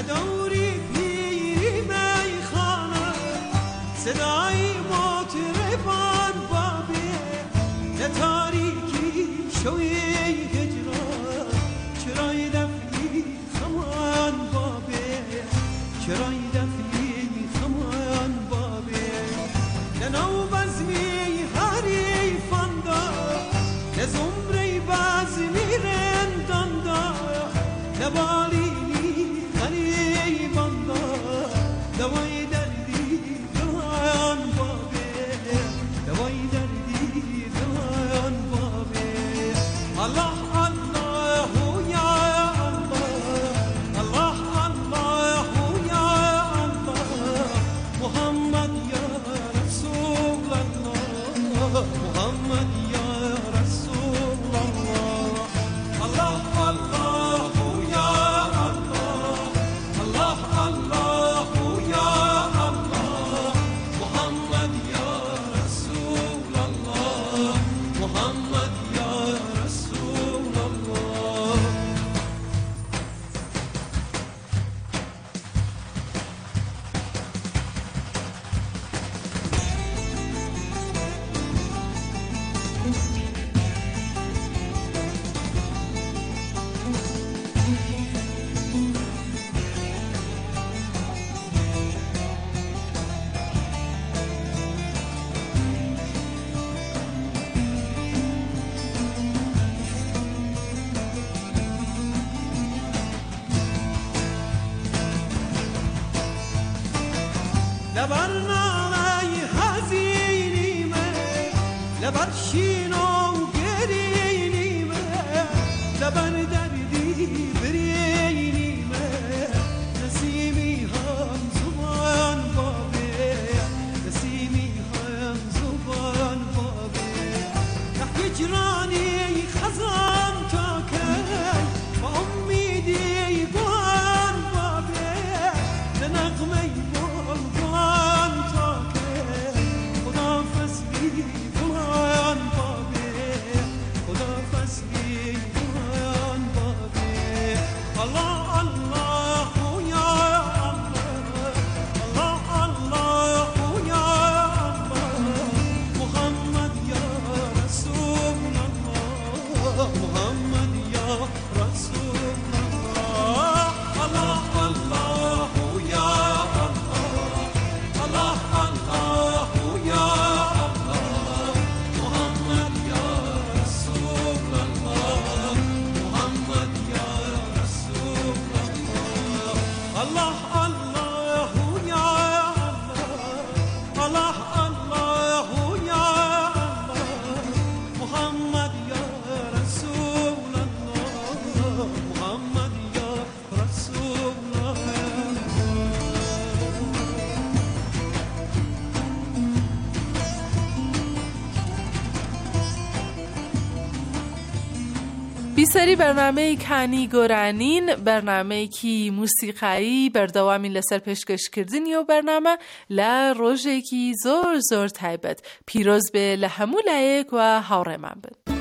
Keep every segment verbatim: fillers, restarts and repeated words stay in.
نداری پیری میخانه صدای مطربان بابه نه تاریکی شوی هجران چرای دفعی خمان بابه چرای دفعی خمان بابه نه نو بزمی حریفان دا نه زمره بزمی رندان دا نه بالینی غریبان دا دوای دردی دوان بابه دوای دردی دوان بابه الله الله یا الله الله الله یا الله محمد یا رسول الله محمد یا رسول الله الله الله یا الله الله الله یا الله محمد یا رسول الله محمد یا رسول الله لبر نامه حزینیمه لبر شینو گرینیمه لبر دردی برینیمه نسیمی هم زبان بابه نسیمی هم زبان بابه نه هجرانی خزان تا که با امیدی بان بابه نه نغمه بیسری برنامه کنی گرانین برنامه کی موسیقایی بردوامی لسر پیشکش کردین و برنامه لروژه کی زور زور تایبت پیروز به لهمو لایک و هاوره من بند.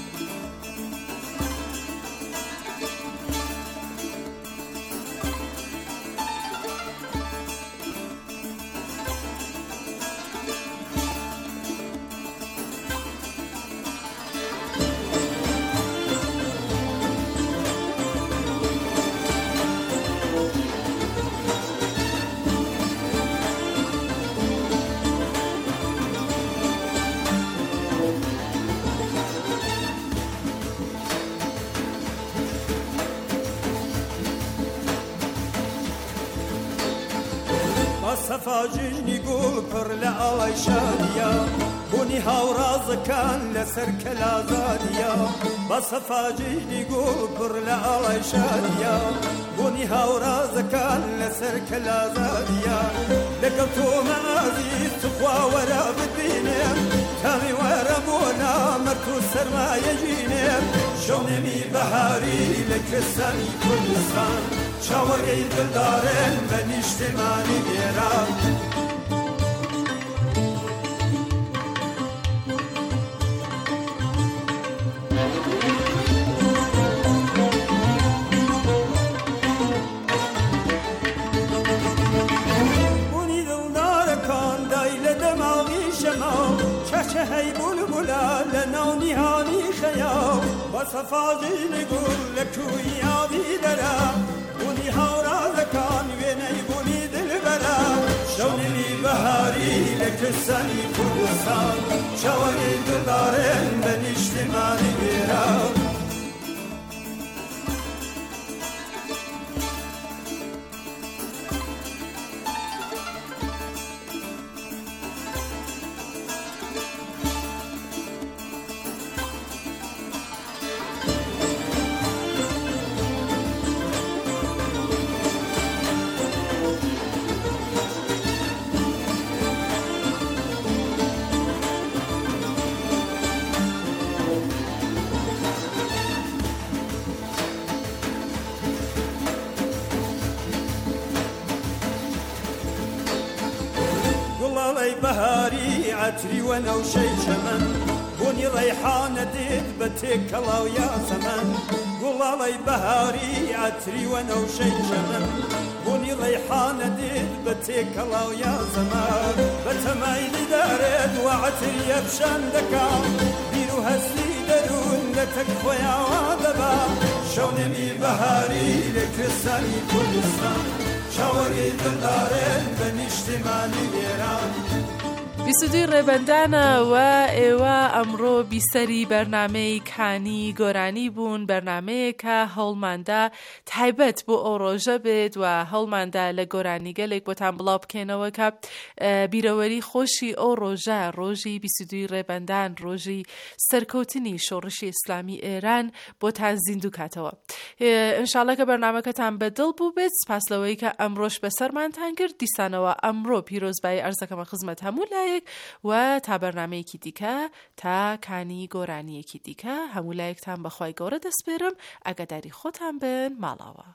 سفاجني قول پر لعلي شاديا بوني هاوراز كان لسر كلا زاديا بسفاجني قول پر لعلي شاديا بوني هاوراز كان لسر كلا زاديا لقلتو معازي تقوى ورا بدينم تامي ورا بونا مركو سرما يجينم شونمي بهاري لكساني كردستان شاوري دلدارن بنشتماني بيران هەی بولبولا لە ناو نیهانی خەیاڵ بە سەفاژینی گوڵ لە کوی ئاوی دەرا بوونی هاورازەکان وێنەی بوونی دلبەرە شەونی بەهاری لە کردستانی کوردستان چاوەری دڵدارێن بە نیشتمانی وێرا بهاری عطری و نوشی چمن بونی ریحانه دید به تکلا و یاسمن گلالی بهاری عطری و نوشی چمن بونی ریحانه دید به تکلا و یاسمن به تمایلی دارد و عطری افشندکا بیرو هستی درون لتک خویا و دبا شونمی بهاری لکرسانی کردستان چاوەری دڵدارێن بە نیشتمانی وێران بیست و دوی ڕێبەندانە و ئێوە ئەمڕۆ بیسەری بەرنامەی کانی گۆرانی بوون، بەرنامەیەکە هەوڵماندا تایبەت بۆ ئەو ڕۆژە بێت و هەوڵماندا لە گۆرانی گەلێک بۆتان بڵاو بکەینەوە کە بیرەوەری خۆشی ئەو ڕۆژە، ڕۆژی بیست و دوی ڕێبەندان، ڕۆژی سەرکەوتنی شۆڕشی ئیسلامی ئێران بۆتان زیندوو کاتەوە. ئینشاڵڵا کە بەرنامەکەتان بەدڵ بوو بێت. سپاس لەوەی کە ئەمڕۆش بەسەرمانتان کرد. دیسانەوە ئەمڕۆ پیرۆزبایی ئەرزەکەمە خزمەت هەموو لایەک و تا بەرنامەیەکی دیکە، تا کانی گۆرانیەکی دیکە، هەموو لایەکتان بەخوای گەورە دەسپێرم. ئاگاداری خۆتان بن. ماڵاوە.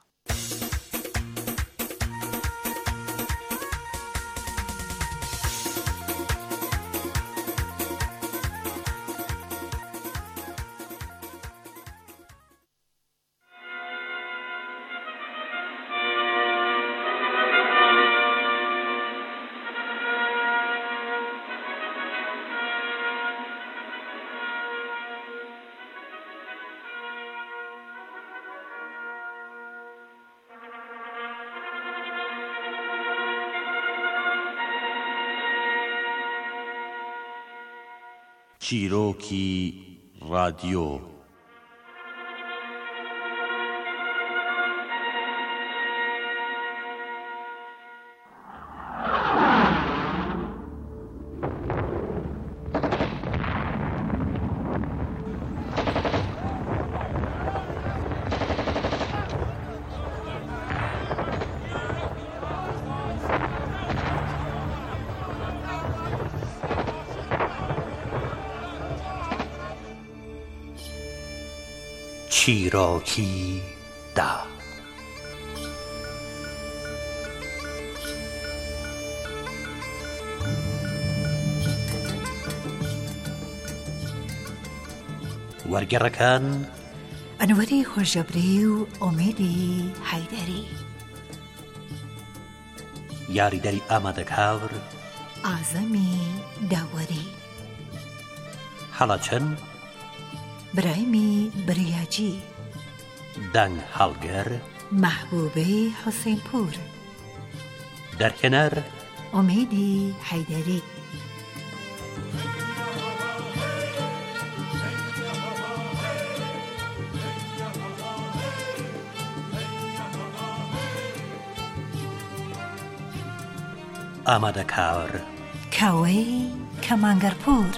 چیرۆکی رادیۆ. چیرۆکی دا. وەرگێڕەکان ئەنوەری خۆشەبری و ئۆمێدی حەیدەری، یاریدەری ئامادەکاور ئازەمی داوەری، هەڵەچەن برایمی بریاجی، دەنگ هەڵگەر محبوبەی حوسێنپور، دەرکەنەر ئۆمێدی حەیدەری. ئامادەکار کاوەی کەمانگەرپور.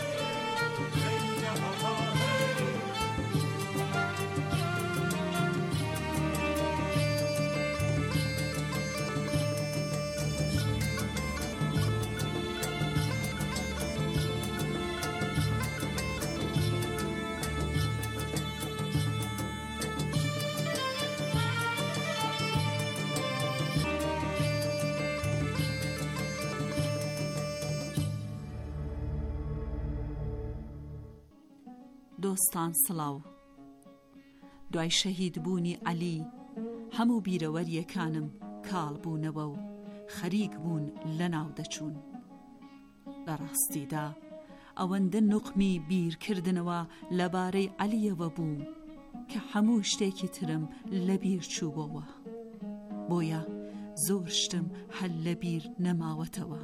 دۆستان سڵاو. دوای شەهیدبوونی عەلی هەموو بیرەوەریەکانم کاڵ بوونەوە و خەریک بوون لە ناو دەچوون. لە ڕاستیدا ئەوەندە نوقمی بیرکردنەوە لەبارەی عەلیەوە بوو کە هەموو شتێکی ترم لەبیر چووبەوە، بۆیە زۆر شتم هەل لەبیر نەماوەتەوە.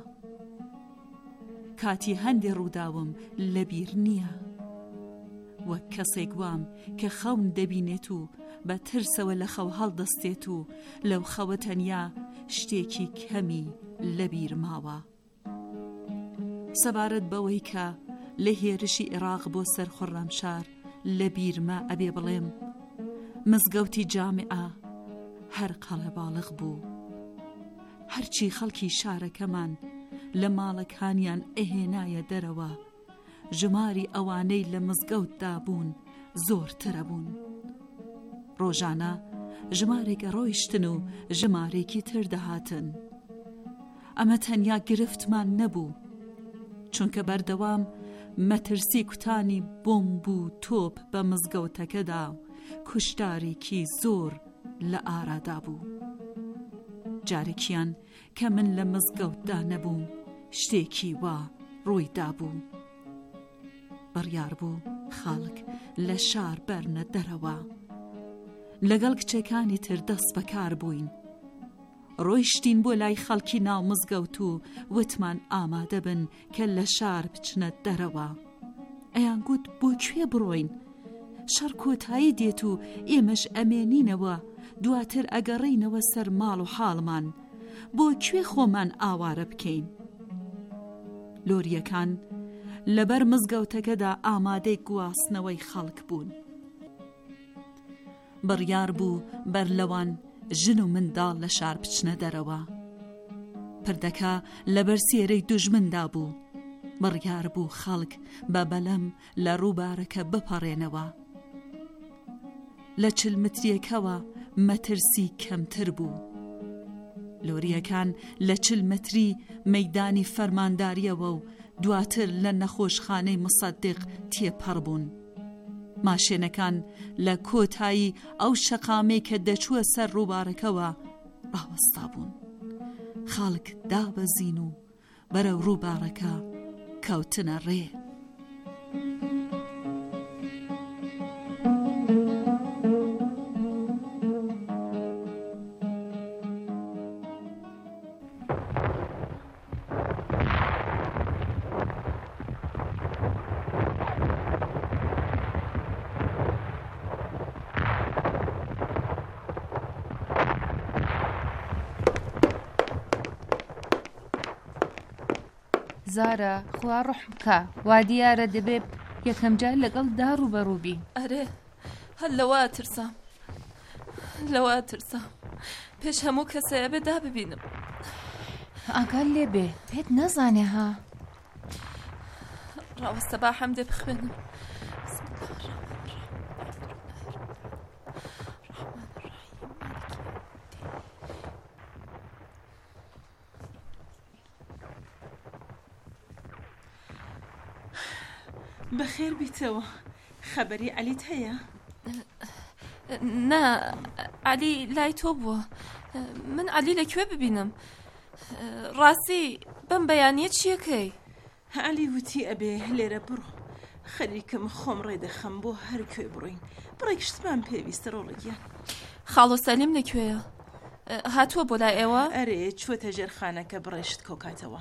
کاتی هەندێ ڕووداوم لەبیر نییە، وەک کەسێک وام کە خەون دەبینێت و بە ترسەوە لە خەو هەڵدەستێت و لەو خەوە تەنیا شتێکی کەمی لەبیر ماوە. سەبارەت بەوەی کە لە هێرشی عێراق بۆ سەر خورڕەمشار لەبیرمە ئەبێ بڵێم مزگەوتی جامعە هەر قەڵەباڵغ بوو. هەرچی خەڵکی شارەکەمان لە ماڵەکانیان ئەهێنایە دەرەوە، ژماری ئەوانەی لە مزگەوتدا بوون زۆرترە بوون. ڕۆژانە ژمارێکە ڕۆیشتن و ژمارێکی تر دەهاتن. ئەمە تەنیا گرفتمان نەبوو، چونکە بەردەوام مەترسی کوتانی بۆمب و تۆپ بە مزگەوتەکەدا و کوشتارێکی زۆر لە ئارادا بوو. جارێکیان کە من لە مزگەوتدا نەبووم شتێکی وا ڕوویدا بوو. بڕیار بوو خەڵک لە شار بەرنە دەرەوە. لەگەڵ کچەکانی تر دەست بەکار بووین. ڕۆیشتین بۆ لای خەڵکی ناو مزگەوت و وتمان ئامادە بن کە لە شار بچنە دەرەوە. ئەیان گوت بۆ کوێ بڕۆین؟ شەڕ کۆتایی دێت و ئێمەش ئەمێنینەوە، دواتر ئەگەڕێینەوە سەر ماڵ و حاڵمان. بۆ کوێ خۆمان ئاوارە بکەین؟ لۆریەکان لەبەر مزگەوتەکەدا ئامادەی گواستنەوەی خەڵک بوون. بڕیار بوو بەرلەوان ژن و منداڵ لە شار بچنە دەرەوە. پردەکە لەبەر سێرەی دوژمندا بوو. بڕیار بوو خەڵک بە بەلەم لە ڕووبارەکە بپەڕێنەوە. لە چل متریەکەوە مەترسی کەمتر بوو. لۆریەکان لە چل متری مەیدانی فەرمانداریەوە و دواتر لە نەخۆشخانەی مصەدق تێپەڕ بوون. ماشێنەکان لە کۆتایی ئەو شەقامەی کە دەچووە سەر ڕووبارەکەوە ڕاوەستا بوون. خەڵک دابەزین و بەرەو ڕووبارەکە کەوتنە ڕێ. زارە خوا ڕوح بکە، وا دیارە دەبێ یەکەم جار لەگەڵ دار و بەڕووبی. ئەرێ هەر لەوە ترسام لەوە ترسام پێش هەموو کەسەیە بێدا ببینم. ئاگال لێ بێ پێت نەزانێ ها. ڕاوەستە با حەمدێ بخوێنم. بەخێر بیتەوە، خەبەری عەلیت هەیە؟ نا، عەلی لای تۆ بووە. من عەلی لەکوێ ببینم؟ ڕاستی بەم بەیانیە چیەکەی؟ عەلی وتی ئەبێ لێرە بڕۆ، خەریکم خۆم ڕێدەخەم بۆ هەر کوێ بڕۆین. بڕێک شتمان پێویستە ڕۆڵەگیان. خاڵۆ سەلیم لەکوێیە؟ هاتووە بۆ لای ئێوە؟ ئەرێ چووەتە ژێرخانەکە بڕێشت کۆکاتەوە.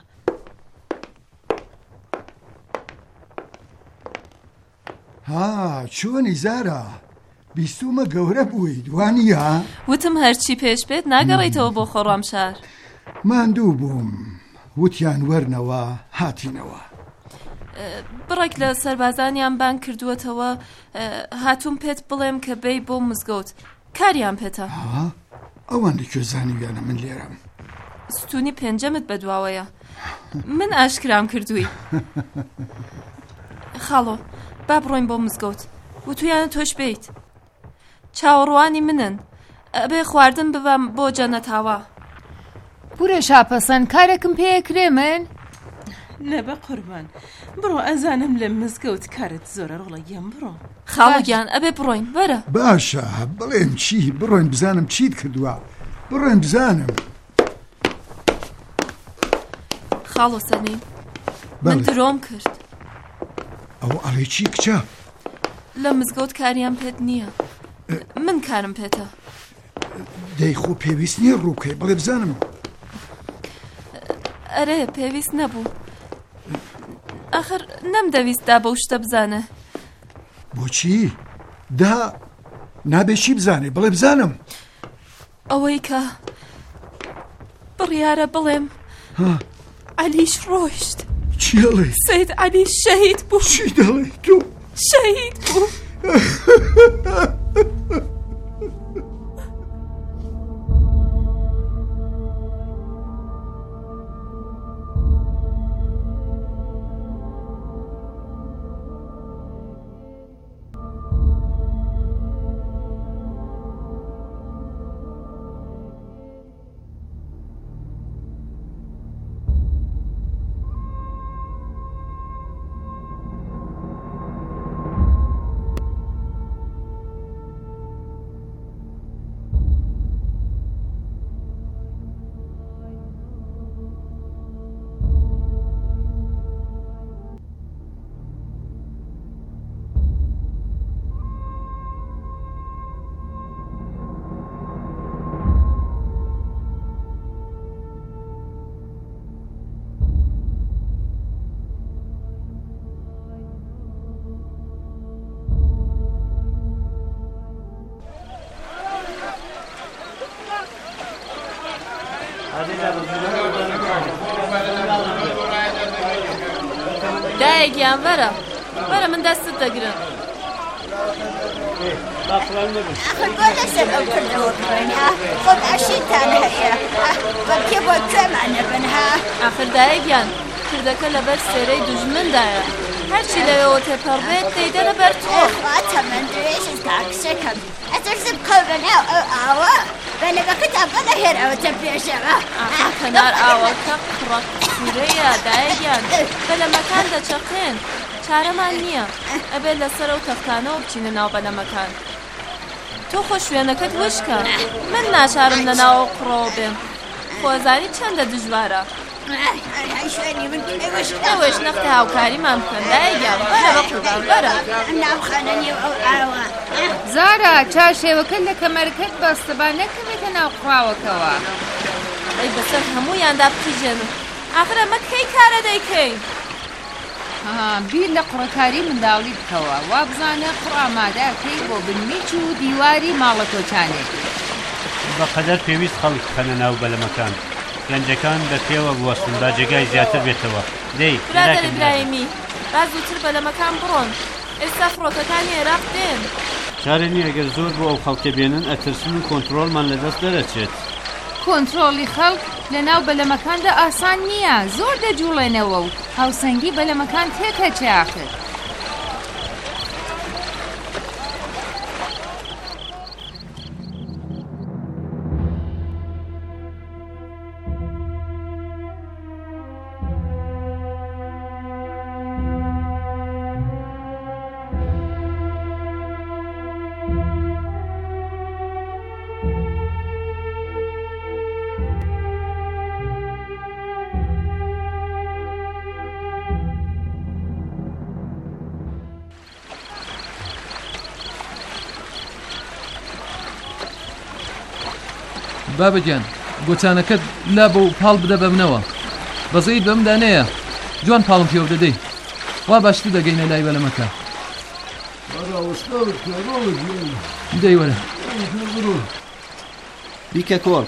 ها چۆنی زارە؟ بیستومە گەورە بووی دوانیە؟ وتم هەرچی پێش بێت ناگەڕێیتەوە بۆ خۆڕامشار. ماندوو بووم، وتیان وەرنەوە هاتینەوە. بڕێک لە سەربازانیان بان کردووەتەوە، هاتووم پێت بڵێم کە بێی بۆ مزگەوت. کاریان پێتە؟ ها ئەوەندە کوێزانیویانە من لێرەم. ستونی پێنجەمت بەدواوەیە، من ئاشکرام کردووی. خاڵۆ با بڕۆین بۆ مزگەوت. وتویانە تۆش بیت. چاوەڕوانی منن، ئەبێ خواردن ببەم بۆ جەنەتاوە. بورە شاپەسەن کارێکم پێکرێ من؟ نەبە قوربان، بڕۆ ئەزانم لە مزگەوت کارت زۆرە ڕۆڵەگیان بڕۆ. خاڵۆگیان ئەبێ بڕۆین بەرە. باشە بڵێم چی بڕۆین بزانم چیت کردووە. بڕۆین بزانم. خاڵۆ سەلیم من درۆم کرد. ئەو ئەڵێ چی کچە؟ لە مزگەوت کاریان پێت نییە، من کارم پێتە. دەی خۆ پێویست نییە ڕووکەی بڵێ بزانم. ئەرێ پێویست نەبوو، ئاخر نەمدەویستدا بەو شتە بزانە. بۆچی؟ دا نابێ چی بزانێ بڵێ بزانم. ئەوەی کە بڕیارە بڵێم عەلیش ڕۆیشت. چی دەڵێ؟ سەید عەلی شەهید بوو. چی دەڵێ تۆ؟ شەهید بوو. دایەکیان وەرە وەرە من دەستت دەگرم. آخر بۆ لەسەر ئەو کردەوە بڕۆین ها خۆم ئاشیتان هەیە بەڵکێ بۆ کوێمان نەبن ها. آخر دایەکیان کردەکە لەبەر سێرەی دوژمندایە، هەرچی لەوێەوە تێپەڕبێت دەیدەنە بەر تۆ. واتە من درێژت تاکسەکەم ئەترسم قەو بەناو ئەو ئاوە بەلەبەکەتان بەنەهێر ئەوەتە پێشەوە. کەنار ئاوەکە قڕەق سوورەیە دایەکیان بەلەمەکان دەچەقێن، چارەمان نییە، ئەبێت لەسەر ئەو تەختانەوە بچینە ناو بەلەمەکان. تۆ خۆ شوێنەکەت وشکە، من ناچارم لەناوە قڕەوە بێم، خۆزانی چەندە دژوارە. شوێنی من ئەوەش نەختی هاوکاریمان بکەن دایەکیان بەرە بەقوربان بەرە. ناوخانە نیو ئەو ئاوە. زارا چارشێوەکە لە کەمەرەکەت بەستەبان نەکەمێتە ناو قڕاوەکەوە. ئەی بەسەر هەموویاندا بکیژێنم، ئاخر ئەمە کەی کارە دەیکەین؟ بیر لە قوڕەکاری منداڵی بکەوە، وا بزانە قوڕ ئامادەکەی بۆ بنمیچ و دیواری ماڵە تۆچانێک. بەقەدەر پێویست خەڵک بخەنە ناو بەلەمەکان، گەنجەکان بە پێوە بوەستن با جێگای زیاتر بێتەوە. دەی برادەر ئیبراهیمی با زووتر بەلەمەکان بڕۆن، ئێستا فڕۆکەکانی عێراق دێن. چارە نییە ئەگەر زۆر بۆ ئەو خەڵکە بێنن ئەترسن و کۆنتڕۆڵمان لەدەست دەرەچێت. کۆنتڕۆڵی خەڵک لە ناو بەلەمەکاندا ئاسان نییە، زۆر دەجوڵێنەوە و هاوسەنگی بەلەمەکان تێکەچێ ئاخر. بابەگیان گۆچانەکەت لا بە و پاڵ بدە بەمنەوە، بەزەیت بەمدانەیە جوان پاڵم پێوە دەدەی، وا باشتر دەگەینە لای بەلەمەکە. دەی وەرە بیکە کۆڵ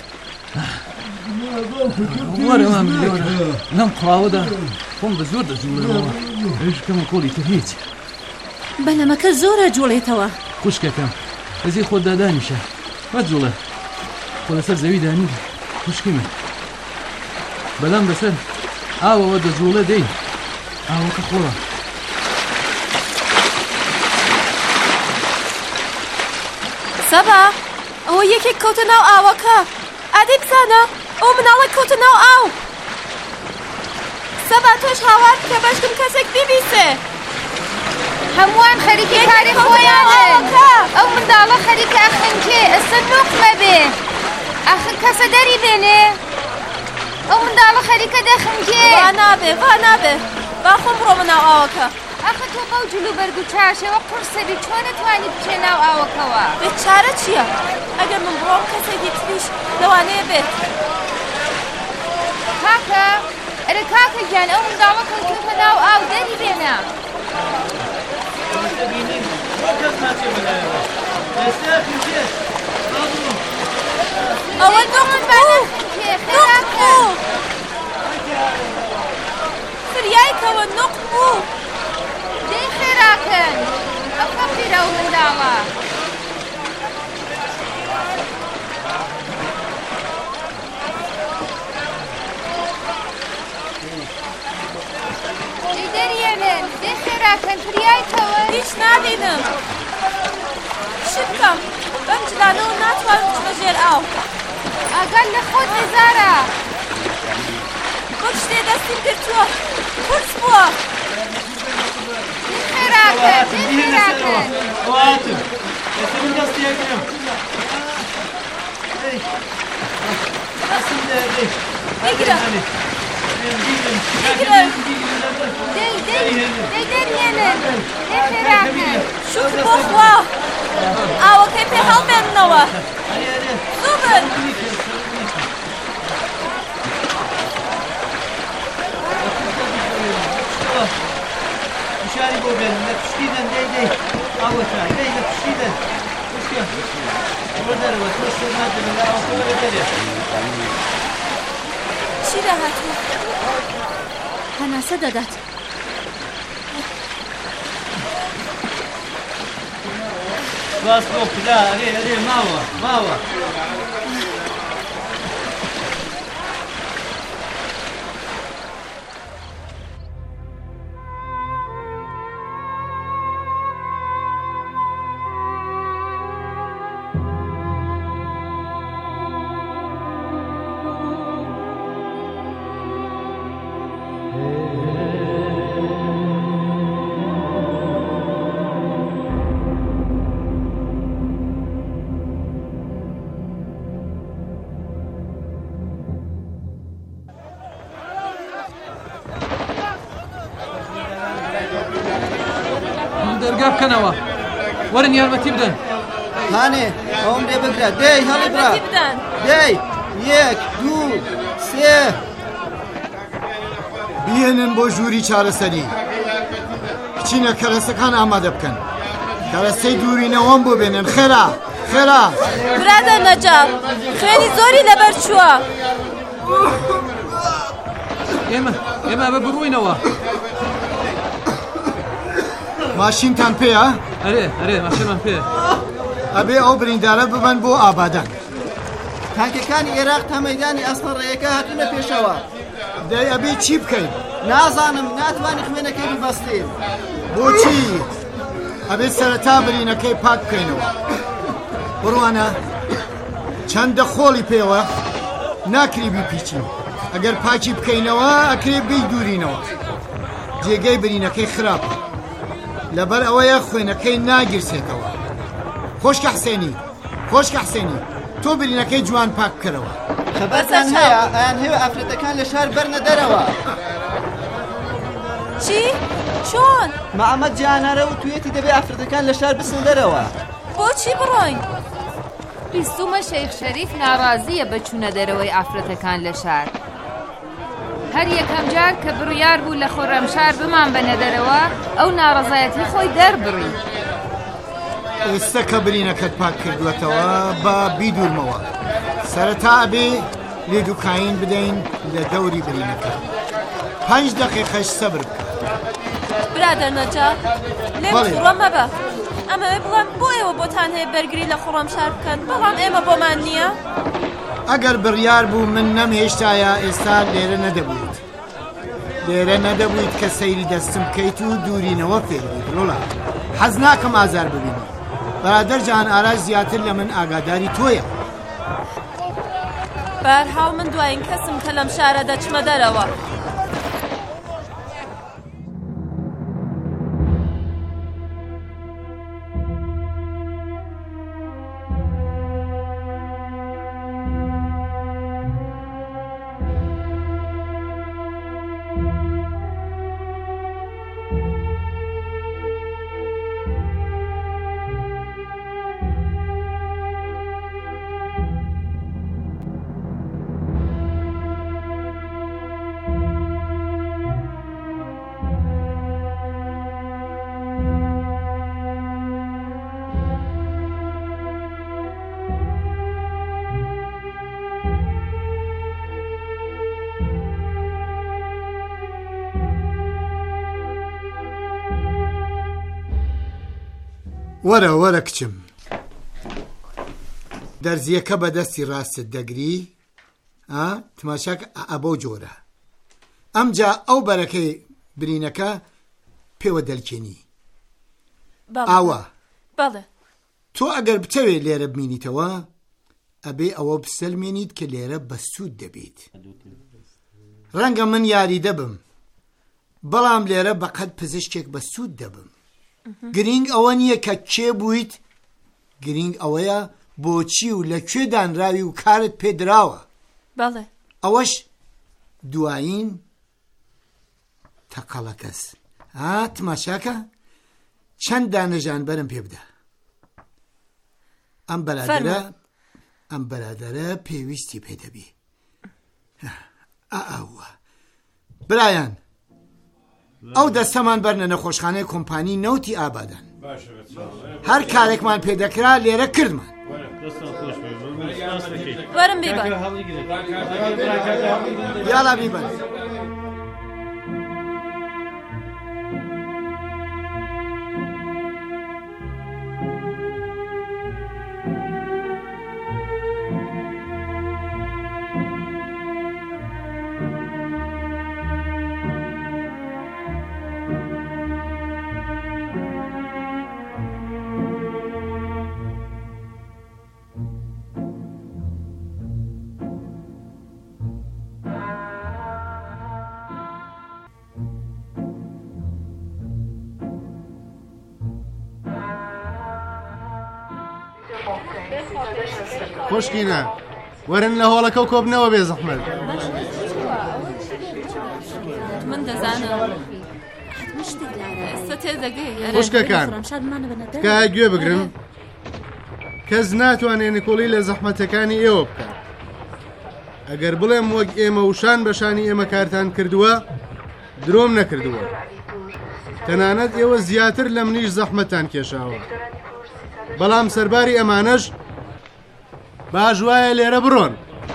وەرەمان وەرە لەم قڕاوەدا خۆم بە زۆر دەجوڵێنەوە، هێشکەم کۆڵی تر هیچ. بەلەمەکە زۆرە جوڵێتەوە. خوشکەکەم بەزی خۆت دادانیشە مەجوڵە خۆ لەسەر زەوی دانی خوشکمە بەلام بەسەر ئاوەوە دەجوڵە دەی ئاوەکە خۆڵە. سەبا ئەوە یەکێک کەوتە ناو ئاوەکە، ئادەی بزانە ئەو مناڵە کەوتە ناو ئاو. سەبا تۆش هاوار بکە بەشتم کەسێک بیبیسێ. هەمووان خەریکی کاری خۆیانن، ئەو منداڵە خەریکە ئەخنکێ ئەستا نوقمە بێ ئاخر کەسە دەری بێنێ، ئەو منداڵە خەریکە دەخنکێ. وا نابێ وا نابێ با خۆم بڕۆمە ناو ئاوەکە، ئەخە تۆ بەو جلو بەرگ و چارشەوە قورسەبی چۆن نەتوانی بچێ ناو ئاوەکەوە؟ بێت چارە چییە؟ ئەگەر من بڕۆم کەسێکی تریش لەوانەیە بێت. کاکە، ئەرە کاکە گیان ئەو منداڵە کەوتوتە ناو ئاو دەری بێنە. ئەوە نوقم بوو! نوق بوو! فریایکەوە نوق بوو! دەی خێراکەن، ئەو فەقیرە ئەو منداڵە. دەی دەریێنن، دەی خێراکەن فریایکەوە. هیچ نابینم. چی بکەم؟ بەم جلانەوە ناتوانم بچمە ژێر ئاو. ئاگان لە خۆت نێزارە. وەک شتێ دەستیم کردووە، قورس بووە. دەی خێراکەن، دەی خێراکەن. هاتم، ئێستا من دەستیەکەم. دەستم دەدەی. بگرە. بگرە. دەی دەی دەی دەریێنن، دەی خێراکەن. شکر بۆ خوا. ئاوەکەی پێ هەڵبێننەوە. زوو بن. وشاری بۆ بێنم لە پشتیدەن دەی دەی ئاوەتە دەی لە پشتیدەن خوشکە بۆ دەرەوە تۆ سەر نادەبێت لە ئاوەکەوە دەرێت. چی داهاتوە؟ هەناسە دەدات. باس بۆ خدا ئەرێ ئەرێ ماوە ماوە. دەرگا بکەنەوە، وەرن یارمەتی بدەن. هانێ ئەوم لێ بگرە، دەی هەڵی برا، دەی یەک دوو سێ. بێنن بۆ ژووری چارەسەری. بچینە کەرەسەکان ئامادە بکەن. کەرەسەی دوورینەوەم بۆ بێنن. خێرا خێرا. برادەر نەجار، خوێنی زۆری لەبەر چووە. ئێمە ئێمە بە بڕووینەوە. ماشینتان پێیە؟ ئەرێ ئەرێ ماشینمان پێ. ئەبێ ئەو بریندارە ببەن بۆ ئابادان. تانکەکانی عێراق تا مەیدانی ئەسپەڕەیەکە هاتوونە پێشەوە. دەی ئەبێ چی بکەین؟ نازانم، ناتوانی خوێنەکەی ببەستین. بۆچی؟ ئەبێ سەرەتا برینەکەی پاک بکەینەوە. بڕوانە چەندە خۆڵی پێوە ناکری بیپیچین. ئەگەر پاکی بکەینەوە ئەکرێ بی دوورینەوە. جێگەی برینەکەی خراپە. لەبەر ئەوەیە خوێنەکەی ناگیرسێتەوە. خۆشکە حسێنی، خۆشکە حسێنی، تۆ برینەکەی جوان پاک بکەرەوە. خەبەرتان هەیە ئەیان هەیە ئافرەتەکان لە شار بەرنە دەرەوە. چی؟ چۆن؟ محەممەد جیهانارە و توێتی دەبێ ئافرەتەکان لە شار بچن دەرەوە. بۆچی بڕۆین؟ بیستومە شەیخ شەریف ناڕازیە بە چوونە دەرەوەی ئافرەتەکان لە شار. هەر یەکەم جار کە بڕیار بوو لە خۆڕەمشار بمان بەنە دەرەوە ئەو ناڕەزایەتی خۆی دەربڕی. ئێستا کە برینەکەت پاک کردوێتەوە بە بیدورمەوە. سەرەتا ئەبێ لێدووکاین بدەین لە دەوری برینەکە. پەنج دەقیقەش سەبر بکە. برادەر نەجار، لێم تووڕە مەبە. ئەمەوێ بڵێم بۆ ئێوە بۆتان هەیە بەرگری لە خۆڕەمشار بکەن، بەڵام ئێمە بۆمان نییە؟ ئەگەر بڕیار بوو من نەمهێشتایە ئێستا لێرە نەدەبوویت. لێرە نەدەبوویت کە سەیری دەستم بکەیت و دوورینەوە فێربیت. ڕۆڵە حەز ناکەم ئازار ببینی. بەرادەر جان ئاراش زیاتر لە من ئاگاداری تۆیە. بەهەرحاڵ من دوایین کەسم کە لەم شارە دەچمە دەرەوە. وەرە وەرە کچم دەرزیەکە بەدەستی ڕاستت دەگری تماشاک ئەبە جۆرە ئەمجا ئەو بەرەکەی برینەکە پێوە دەلکێنی ئاوە بەڵێ تۆ ئەگەر بچەوێ لێرە بمینیتەوە ئەبێ ئەوە بسەلمێنیت کە لێرە بەسوود دەبێت ڕەنگە من یاری دەبم بەڵام لێرە بەقەت پزیشکێک بەسوود دەبم گرنگ ئەوە نییە کە کێ بوویت گرنگ ئەوەیە بۆچی و لەکوێ دانراوی و کارت پێدراوە بەڵێ ئەوەش دوایین تەقەڵەکەس ها تماشاکە چەند دانەژان بەرم پێ بدە ئەم بەرادەرە ئەم بەرادەرە پێویستی پێدەبی ئەوە برایان ئەو دەستەمان بەرنە نەخۆشخانەی کۆمپانی نەوتی ئابادان هەر کارێکمان پێدەکرا لێرە کردمان وەرم بیبە یاڵا بیبەن خوشکینە وەرن لە هۆڵەکە و کۆبنەوە بێ زەحمەت من دەزانم ئێستا تێدەگەی خوشکەکان تکایە گوێ بگرن کەس ناتوانێت نکۆڵی لە زەحمەتەکانی ئێوە بکات ئەگەر بڵێم وەک ئێمە وشان بەشانی ئێمە کارتان کردووە درۆم نەکردووە تەنانەت ئێوە زیاتر لە منیش زەحمەتان کێشاوە بەڵام سەرباری ئەمانەش باش وایە لێرە بڕۆن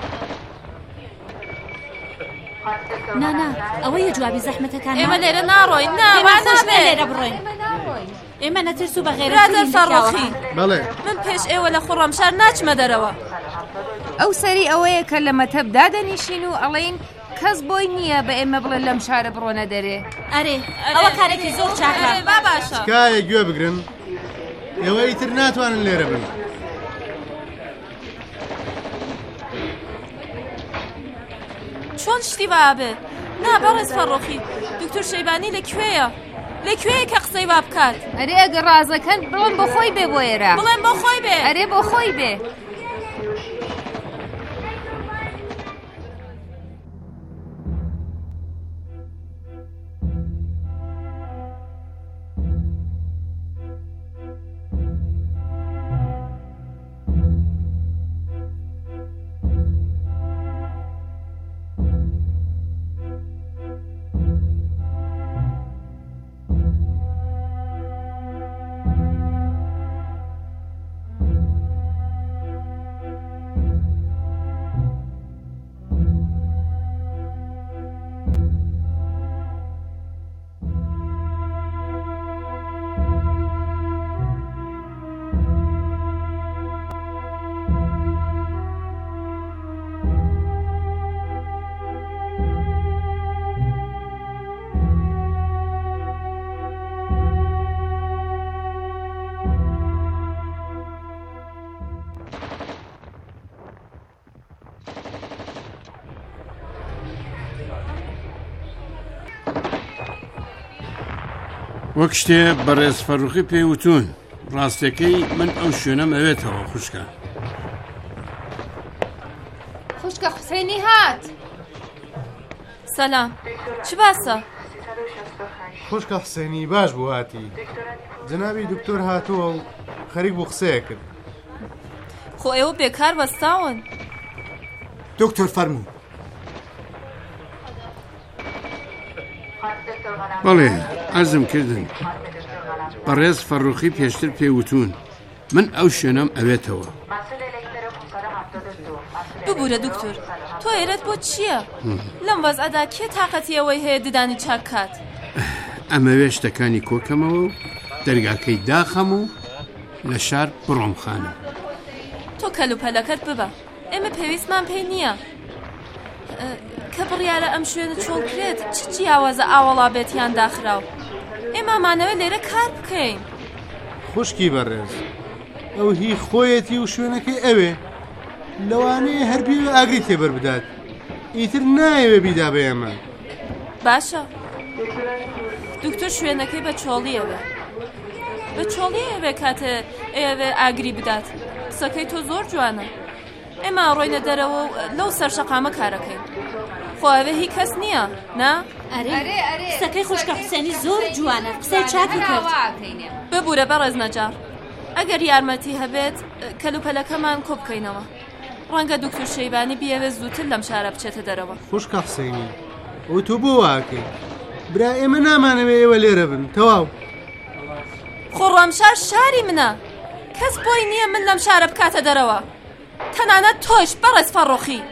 نانا ئەوەیە جوابی زەحمەتەکان ئێمە لێرە ناڕۆین ناوانش لێرە بڕۆین ئێمە نەترس و بەغێرەتر فەڕۆخی بەڵێ من پێش ئێوە لە خوڕەمشار ناچمە دەرەوە ئەو سەری ئەوەیە کە لە مەتەبدا دەنیشین و ئەڵێن کەس بۆی نییە بە ئێمە بڵێ لەم شارە بڕۆنە دەرێ ئەرێ ئەوە کارێکی زۆر چاکە با باشە تکایە گوێ بگرن ئێوە ئیتر ناتوانن لێرە بن چۆن شتی وابێ نا بەڕێز فەڕۆخی دکتۆر شەیبانی لەکوێیە لەکوێیە کە قسەی وا بکات ئەرێ ئەگەر ڕازەکەن بڵێن بۆ خۆی بێ بۆ ئێرە بڵێن بۆ خۆی بێ ئەرێ بۆ خۆی بێ وەک شتێ بەڕێز فەڕوخی پێیوتون ڕاستەکەی من ئەو شوێنەم ئەوێتەوە خوشکە خوشکە حوسێنی هات سەلام چی باسە خوشکە حوسێنی باش بوو هاتی جەنابی دکتۆر هاتووە و خەریک بوو قسەیە کرد خۆ ئێوە بێکار بەستاون دکتۆر فەرموو بەڵێ ئەرزم کردن بەڕێز فەڕوخی پێشتر پێیوتون من ئەو شوێنەم ئەوێتەوە ببوورە دکتۆر تۆ ئێرەت بۆ چییە لەم وەزعەدا کێ تاقەتی ئەوەی هەیە ددانی چاک کات ئەمەوێ شتەکانی کۆکەمەوە و دەرگاکەی داخەم و لە شار بڕۆم خانم. تۆ کەلوپەلەکەت ببە، ئێمە پێویستمان پێی نییە کە بڕیارە ئەم شوێنە چۆڵ کرێت چ جیاوازە ئاوەڵا بێتیان داخراو. ئێمەمانەوە لێرە کار بکەین. خوشکی بەڕێز، ئەو هی خۆیەتی و شوێنەکەی ئەوێ لەوانەیە هەربی و ئاگری تێبەر بدات، ئیتر نایەوێ بیدا بە ئێمە. باشە، دکتۆر شوێنەکەی بە چۆڵیەوێ بە چۆڵیەوێ کاتێ ئێوێ ئاگری بدات. قسەکەی تۆ زۆر جوانە. ئێمە ڕۆینە دەرەوە و لەو سەرشەقامە کارەکەین. خۆ ئەوێ هی کەس نییە، نا؟ ئەرێ قسەکەی خوشکە حوسێنی زۆر جوانە، قسەی چاکی کرد. ببوورە بەڕێز نەجار، ئەگەر یارمەتی هەبێت کەلوپەلەکەمان کۆ بکەینەوە. ڕەنگە دکتۆر شەیبانی بیەوێ زووتر لەم شارە بچێتە دەرەوە. خوشکە حوسێنی، ئەو تۆ بۆ واکەی؟ برا ئێمە نامانەوێ ئێوە لێرە بن، تەواو. خۆڕەمشار شاری منە، کەس بۆی نییە من لەم شارە بکاتە دەرەوە، تەنانەت تۆش بەڕێز فەڕۆخی.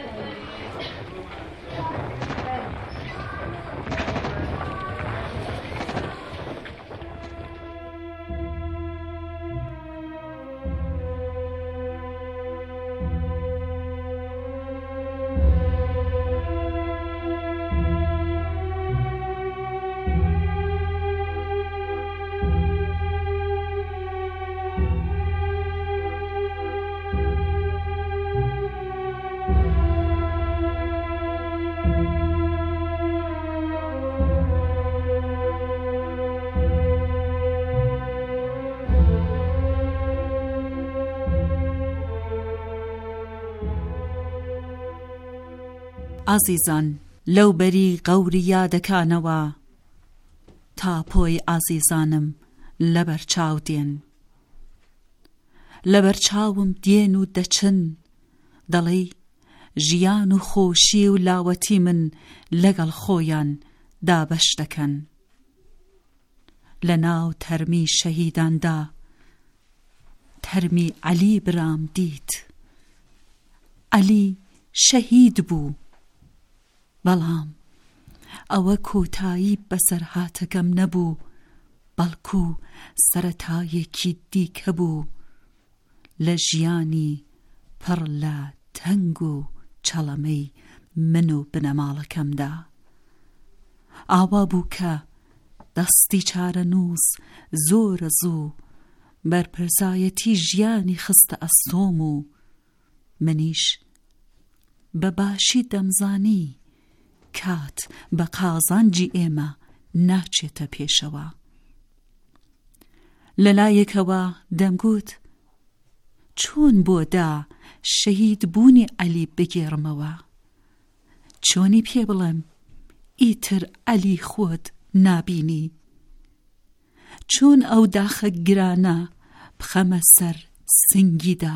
ئازیزان، لەو بەری قەوری یادەکانەوە تا پۆی ئازیزانم لەبەر چاو دێن، لەبەر چاوم دێن و دەچن، دەڵێ ژیان و خۆشی و لاوەتی من لەگەڵ خۆیان دابەش دەکەن. لە ناو تەرمی شەهیداندا تەرمی عەلی برام دیت. عەلی شەهید بوو، بەڵام ئەوە کۆتایی بەسەر هاتەکەم نەبوو، بەڵکو سەرەتایەکی دیکە بوو لە ژیانی پڕ لە تەنگ و چەڵەمەی من و بنەماڵەکەمدا. ئاوا بوو کە دەستی چارەنووس زۆرە زوو بەرپرسایەتی ژیانی خستە ئەستۆم و منیش بە باشی دەمزانی کات بە قازانجی ئێمە ناچێتە پێشەوە. لەلایەکەوە دەمگوت چۆن بۆدا شەهید بوونی عەلی بگێڕمەوە، چۆنی پێ بڵێم ئیتر عەلی خۆت نابینی، چۆن ئەو داخە گرانە بخەمە سەر سنگیدا.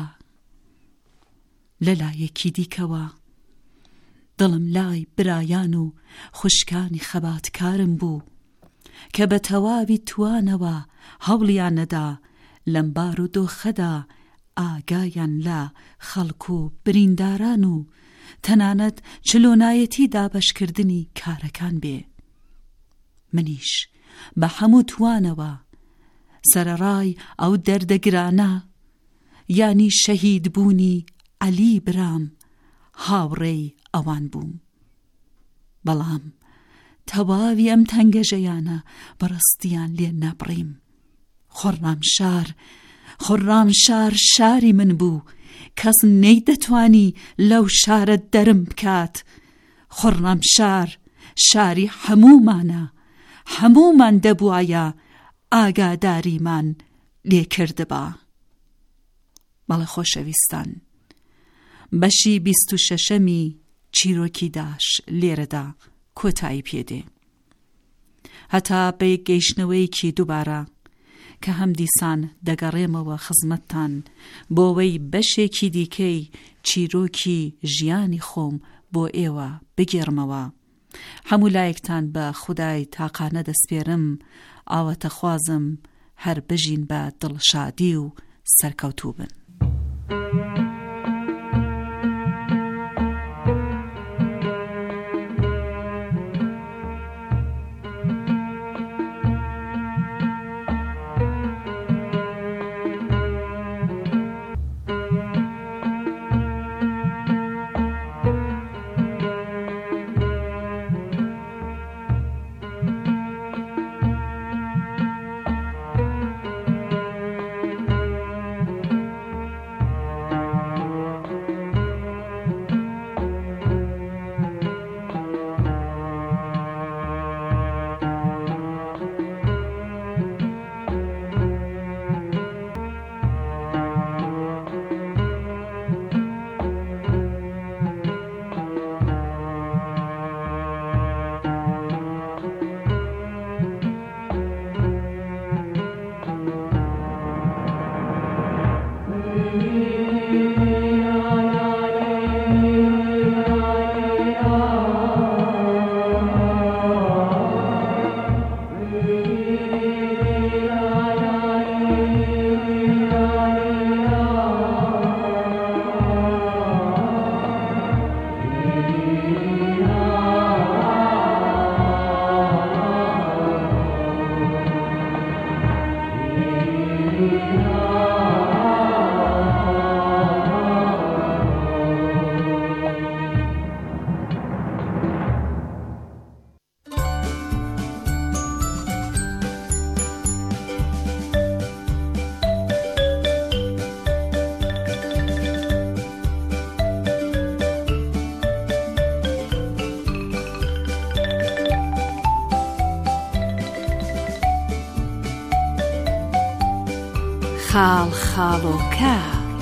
لەلایەکی دیکەوە دڵم لای برایان و خوشکانی خەباتکارم بوو کە بە تەواوی توانەوە هەوڵیان نەدا لەم بار و دۆخەدا ئاگایان لە خەڵک و برینداران و تەنانەت چلۆنایەتی دابەشکردنی کارەکان بێ. منیش بە هەموو توانەوە سەرەڕای ئەو دەردەگرانە یانی شەهید بوونی عەلی برام هاوڕێی ئەوان بووم. بەڵام تەواوی ئەم تەنگەژەیانە بەڕستیان لێ نەبڕیم. خۆڕامشار خۆڕامشار شاری من بوو، کەس نەیدەتوانی لەو شارە دەرم بکات. خۆڕامشار شاری هەموومانە، هەموومان دەبوایە ئاگاداریمان لێ کردبا. بەڵێ خۆشەویستان، بەشی بیست و شەشەمی چیرۆکی داش لێرەدا کۆتایی پێدێ. هەتا بە گەیشتنەوەیەکی دووبارە کە هەم دیسان دەگەڕێمەوە خزمەتتان بۆەوەی بەشێکی دیکەی چیرۆکی ژیانی خۆم بۆ ئێوە بگێڕمەوە. هەموو لایەکتان بە خودای تاقانە دەسپێرم، ئاوەتە خوازم هەر بژین بە دڵشادی و سەرکەوتوو بن. خاڵ خاڵۆکە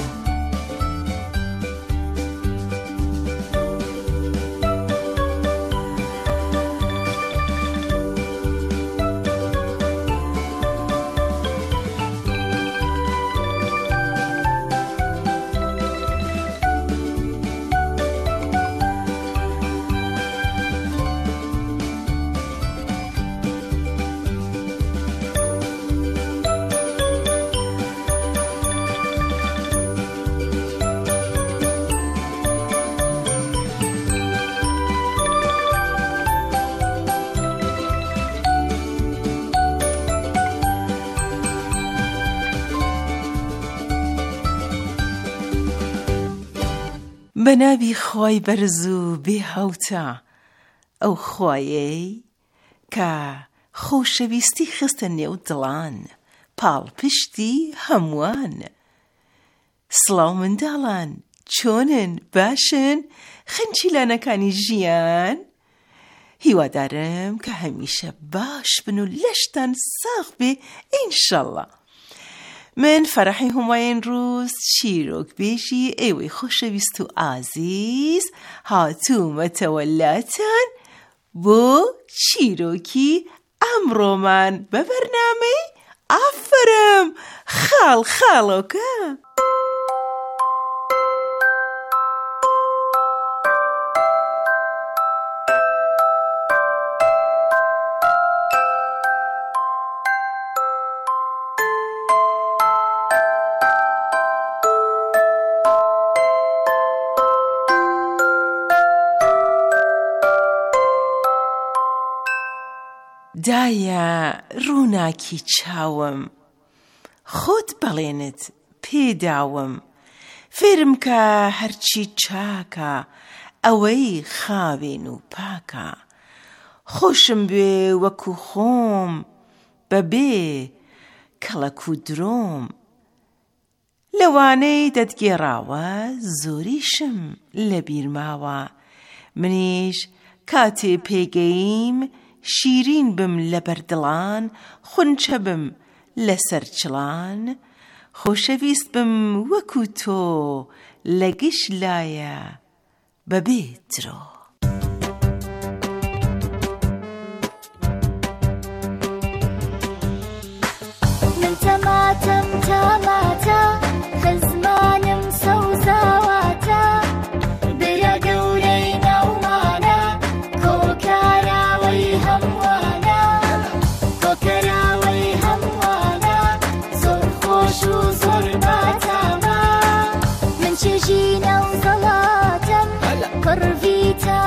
بەناوی خۆی بەرز و بێهەوتە ئەو خۆیەی کە خۆشەویستی خستە نێو دڵان پاڵپشتی هەمووان. سڵاو منداڵان، چۆنن؟ باشن؟ خەنچیلانەکانی ژیان؟ هیوادارم کە هەمیشە باش بن و لەشتان ساغ بێ ئینشەڵڵا. من فەرەحی هەمووی ڕۆژ چیرۆک بێژی ئێوەی خۆشەویست و ئازیز هاتوومەتەوە لاتان بۆ چیرۆکی ئەمڕۆمان بە بەرنامەی ئافرم خاڵ خاڵۆکە. دایە ڕووناکی چاوم، خۆت بەڵێنت پێداوم، فێرم کە هەرچی چاکە ئەوەی خاوێن و پاکە، خۆشم بێ وەکو خۆم بەبێ کەڵەک و درۆم، لەوانەی دەتگێڕاوە زۆریشم لە بیرماوە، منیش کاتێ پێگەیم شیرین بم لە بەردڵان، خونچە بم لەسەر چڵان، خۆشەویست بم وەکو تۆ لە گشت لایە بەبێ درۆ. من تەماتەم تەماتە خزمانم سەوزاواتە برە گەورەی ناومانە کۆکاراوەی هەمووانە کۆکەراوەی هەمووانە زۆر خۆش و زۆر باتامە من چێژینە و زەڵاتەم پڕ ڤیتامینە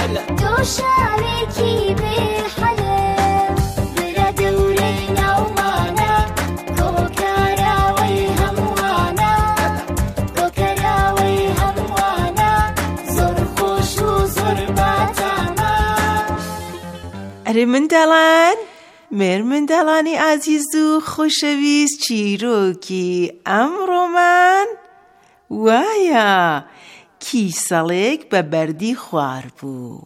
هلا تو شاركي بحلم بلا دورينا ومانا كوكراوي هموانا كوكراوي هموانا زور خوش وزور باتاما. ئەرێ منداڵان مێر منداڵانی ئازیز و خۆشەویست چیرۆکی ئەمڕۆمان وایە کیسەڵێک بە بەردی خوار بوو.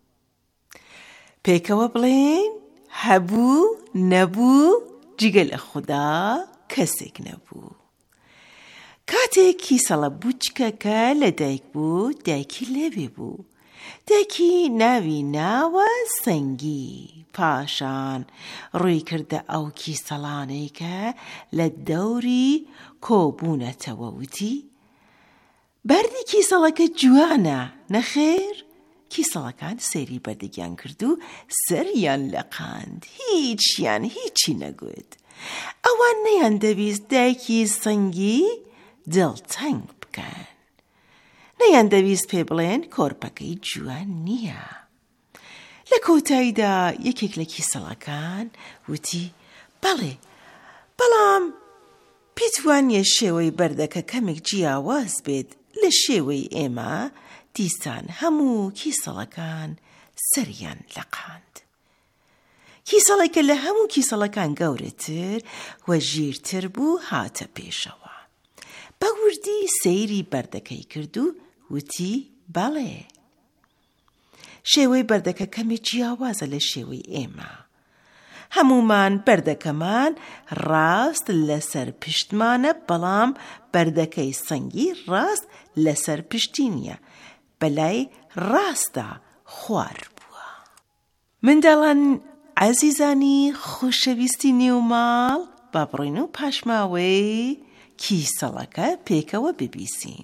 پێکەوە بڵێن هەبوو نەبوو جگە لە خوددا کەسێک نەبوو. کاتێک کیسەڵە بچکەکە لە دایک بوو دایکی لێوێ بوو. دایکی ناوی ناوە سەنگی. پاشان ڕووی کردە ئەو کیسەڵانەی کە لە دەوری کۆبوونەتەوە وتی بەردی کیسەڵەکە جوانە نەخێر؟ کیسەڵەکان سەیری بەردەگیان کرد و سەریان لەقاند. هیچیان هیچی نەگوت. ئەوان نەیان دەویست دایکی سەنگی دڵتەنگ بکەن. نەیان دەویست پێ بڵێن کۆرپەکەی جوان نییە. لە کۆتاییدا یەکێک لە کیسەڵەکان وتی بەڵێ بەڵام پێت وانیە شێوەی بەردەکە کەمێک جیاواز بێت لە شێوەی ئێمە. دیسان هەموو کیسەڵەکان سەریان لەقاند. کیسەڵێکە لە هەموو کیسەڵەکان گەورەتر وە ژیرتر بوو هاتە پێشەوە. بە وردی سەیری بەردەکەی کرد و وتی بەڵێ شێوەی بەردەکە کەمێ جیاوازە لە شێوەی ئێمە. هەمومان بەردەکەمان ڕاست لەسەر پشتمانە بەڵام بەردەکەی سەنگی ڕاست لەسەر پشتی نییە. بەلای ڕاستە خوار بووە. منداڵان عەزیزانی خۆشەویستی نێوماڵ با بڕۆین و پاشماوەی کیسەڵەکە پێکەوە ببیسین.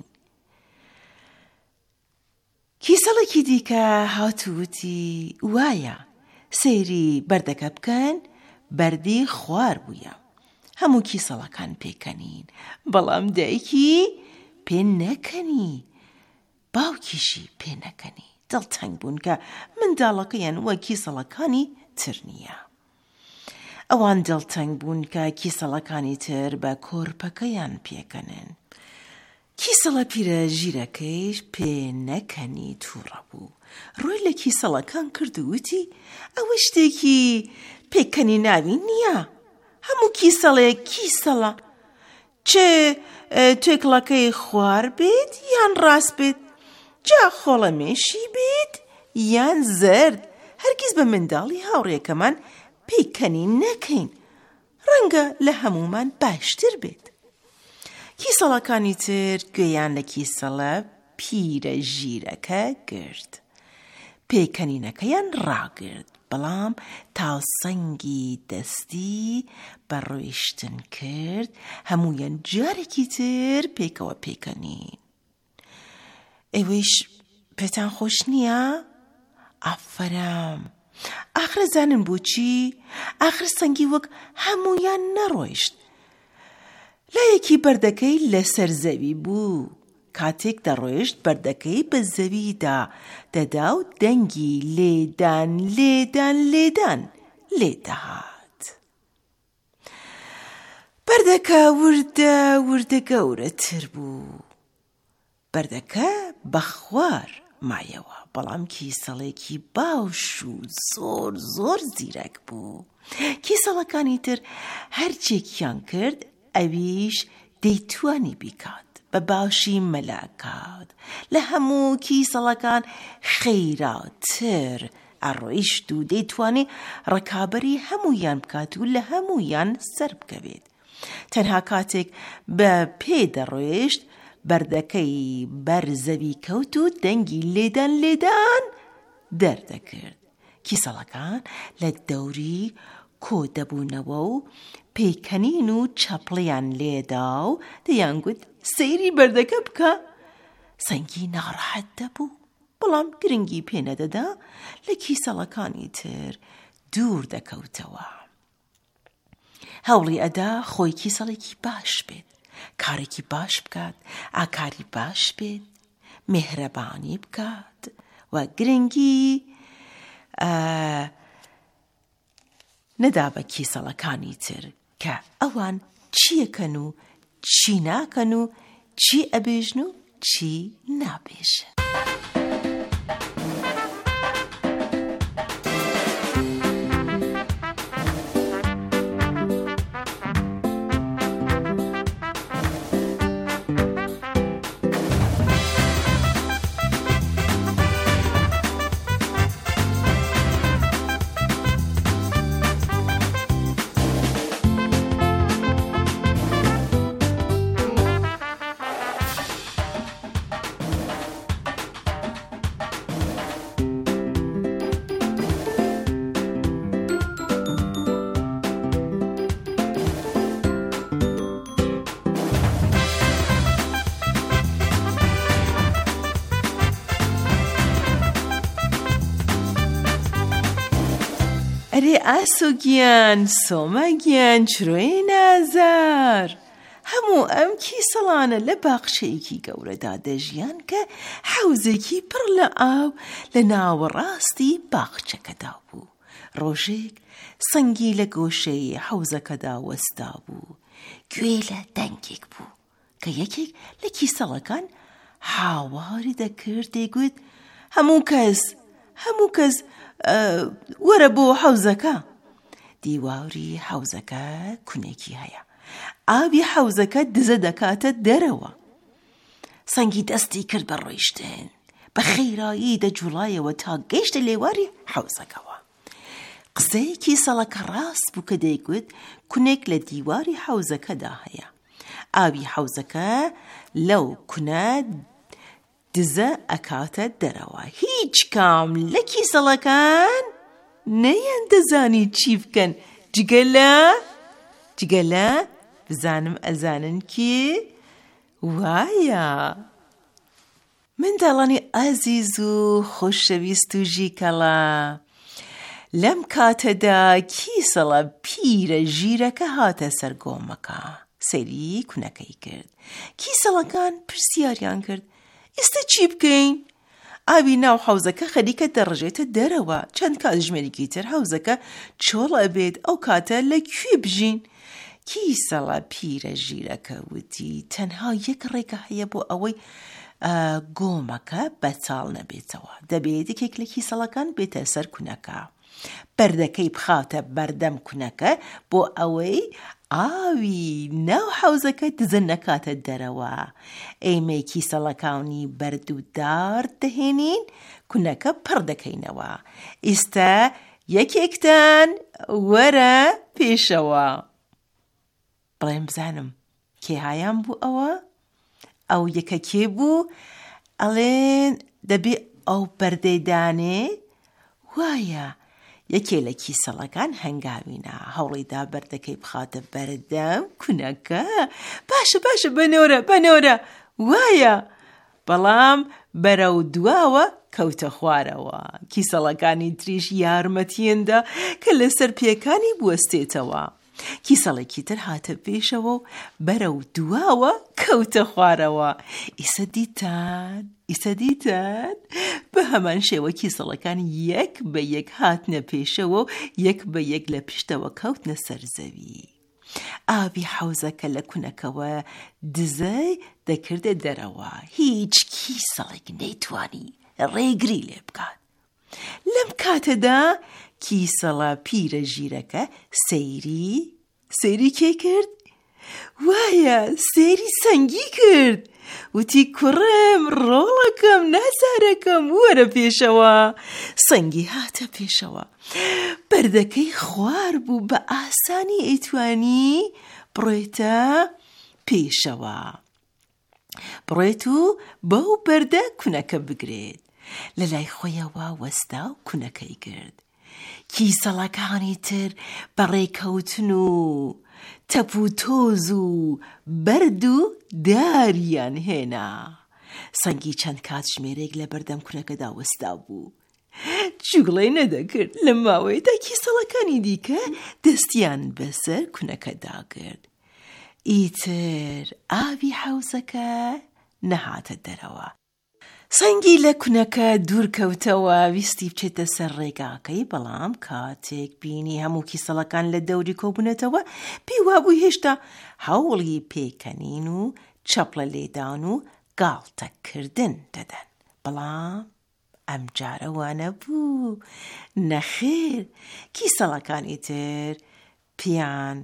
کیسەڵێکی دیکە هاتووتی وایە سەیری بەردەکە بکەن بەردی خوار بووە. هەموو کیسەڵەکان پێکەنین بەڵام دایکی پێ نەکەنی باوکیشی پێ نەکەنی. دڵتەنگ بوون کە منداڵەکەیان وە کیسەڵەکانی تر نییە. ئەوان دڵتەنگ بوون کە کیسەڵەکانی تر بە کۆرپەکەیان پێکەنن. کیسەڵە پیرە ژیرەکەیش پێ نەکەنی تووڕە بوو. ڕووی لە کیسەڵەکان کرد و وتی ئەوە شتێکی پێکەنی ناوی نییە. هەموو کیسەڵەیە کیسەڵە. چێ توێکڵەکەی خوار بێت یان ڕاست بێت، جا خۆڵەمێشی بێت یان زەرد، هەرگیز بە منداڵی هاوڕێکەمان پێکەنی نەکەین. ڕەنگە لە هەمومان باشتر بێت. کیسەڵەکانی تر گوێیان لە کیسەڵە پیرە ژیرەکە گرت. پێکەنینەکەیان ڕاگرت بەڵام تاوسەنگی دەستی بەڕۆیشتن کرد هەمویان جارێکی تر پێکەوە پێکەنین. ئێوەیش پێتان خۆش نییە؟ ئافەرام. ئاخرە زانن بۆچی؟ ئاخر سەنگی وەک هەمویان نەڕۆیشت. لایەکی بەردەکەی لەسەر زەوی بوو. کاتێک دەڕۆیشت بەردەکەی بە زەویدا دەدا و دەنگی لێدان لێدان لێدان لێدەهات. بەردەکە وردە وردە گەورەتر بوو. بەردەکە بە خوار مایەوە بەڵام کیسەڵێکی باوش و زۆر زۆر زیرەک بوو. کیسەڵەکانی تر هەرچێکیان کرد ئەویش دەیتوانی بیکات بە باشی مەلاکات. لە هەموو کیسەڵەکان خەیراتر ئەڕۆیشت و دەیتوانی ڕکابەری هەمویان بکات و لە هەمویان سەر بکەوێت. تەنها کاتێک بە پێ دەڕۆیشت بەردەکەی بەرزەوی کەوت و دەنگی لێدان لێدان دەردەکرد. کیسەڵەکان لە دەوری کۆ دەبوونەوە و پێکەنین و چەپڵیان لێدا و دەیانگوت سەیری بەردەکە بکە. سەنگی ناڕەحەت دەبوو بەڵام گرنگی پێنەدەدا لە کیسەڵەکانی تر دوور دەکەوتەوە. هەوڵی ئەدا خۆی کیسەڵێکی باش بێت، کارێکی باش بکات، ئاکاری باش بێت، مێهرەبانی بکات، و گرنگی نەدا بە کیسەڵەکانی تر کە ئەوان چیەکەن و چی ناکەن و چی ئەبێژن و چی نابێژن. ئەرێ ئاسۆگیان سۆمەگیان چرۆی نازار هەموو ئەم کیسەڵانە لە باخچەیەکی گەورەدا دەژیان کە حەوزێکی پڕ لە ئاو لە ناوەڕاستی باخچەکەدا بوو. ڕۆژێک سەنگی لە گۆشەی حەوزەکەدا وەستا بوو. گوێ لە دەنگێک بوو کە یەکێک لە کیسەڵەکان هاواری دەکرد دەیگوت هەموو کەس هەموو کەس وەرە بۆ حەوزەکە. دیواوری حەوزەکە کونێکی هەیە. ئاوی حەوزەکە دزە دەکاتە دەرەوە. سەنگی دەستی کرد بە ڕۆیشتن. بە خێرایی دەجوڵایەوە تا گەیشتە لێواری حەوزەکەوە. قسەیەکی سەڵەکە ڕاست بوو کە دەیگوت کونێک لە دیواری حەوزەکەدا هەیە. ئاوی حەوزەکە لەو کونە دزە ئەکاتە دەرەوە. هیچ کام لە کیسەڵەکان نەیان دەزانی چی بکەن جگە لە جگە لە بزانم ئەزانن کێ وایە. منداڵانی ئازیز و خۆشەویست و ژیکەڵە، لەم کاتەدا کیسەڵە پیرە ژیرەکە هاتە سەر گۆمەکە. سەیری کونەکەی کرد. کیسەڵەکان پرسیاریان کرد ئێستا چی بکەین؟ ئاوی ناو حەوزەکە خەریکە دەڕژێتە دەرەوە. چەند کات ژمێرێکی تر حەوزەکە چۆڵ ئەبێت ئەو کاتە لەکوێ بژین؟ کیسەڵە پیرە ژیرەکە وتی تەنها یەک ڕێگە هەیە بۆ ئەوەی گۆمەکە بەتاڵ نەبێتەوە. دەبێت یەکێک لە کیسەڵەکان بێتە سەر کونەکە، بەردەکەی بخاتە بەردەم کونەکە بۆ ئەوەی ئاوی ناو حەوزەکە دزە نەکاتە دەرەوە. ئێمە کیسەڵەکانی بەرد و دار دەهێنین، کونەکە پڕ دەکەینەوە. ئێستا یەکێکتان وەرە پێشەوە. بڵێم بزانم کێ هایان بوو ئەوە؟ ئەو یەکە کێ بوو؟ ئەڵێن دەبێ ئەو بەردەیدانێ؟ وایە یەکێ لە کیسەڵەکان هەنگاوینە هەوڵیدا بەردەکەی بخاتە بەردەم کونەکە. باشە باشە بنۆرە بنۆرە وایە، بەڵام بەرە و دواوە کەوتە خوارەوە. کیسەڵەکانی تریش یارمەتیەندا کە لەسەر پێکانی بوەستێتەوە. کیسەڵێکی تر هاتە پێشەوە و بەرە و دواوە کەوتە خوارەوە. ئیسە دیتان ئیسە دیتان بە هەمان شێوە کیسەڵەکان یەک بە یەک هاتنە پێشەوە و یەک بە یەک لە پشتەوە کەوتنە سەرزەوی. ئاوی حەوزەکە لە کونەکەوە دزەی دەکردە دەرەوە. هیچ کیسەڵێک نەیتوانی ڕێگری لێ بکات. لەم کاتەدا کیسەڵە پیرە ژیرەکە سەیری سەیری کێ کرد؟ وایە سەیری سەنگی کرد. وتی کوڕم ڕۆڵەکەم نازارەکەم وەرە پێشەوە. سەنگی هاتە پێشەوە. بەردەکەی خوار بوو، بە ئاسانی ئەیتوانی بڕێتە پێشەوە، بڕێت و بەو بەردە کونەکە بگرێت. لە لای خۆیەوە وەستا و کونەکەی کرد. کیسەڵەکانی تر بەڕێکەوتن و تەپ و تۆز و بەرد و داریان هێنا. سەنگی چەند کات ژمێرێک لە بەردەم کونەکەدا وەستا بوو. جوڵەی نەدەکرد. لە ماوەیەدا کیسەڵەکانی دیکە دەستیان بەسەر کونەکەدا کرد. ئیتر ئاوی حەوزەکە نەهاتە دەرەوە. سەنگی لە کونەکە دوورکەوتەوە ویستی بچێتە سەر ڕێگاکەی، بەڵام کاتێک بینی هەموو کیسەڵەکان لە دەوری کۆبوونەتەوە پێی وابووی هێشتا هەوڵی پێکەنین و چەپڵە لێدان و گاڵتەکردن دەدەن. بەڵام ئەم جارە وانە بوو، نەخێر، کیسەڵەکانی تر پیان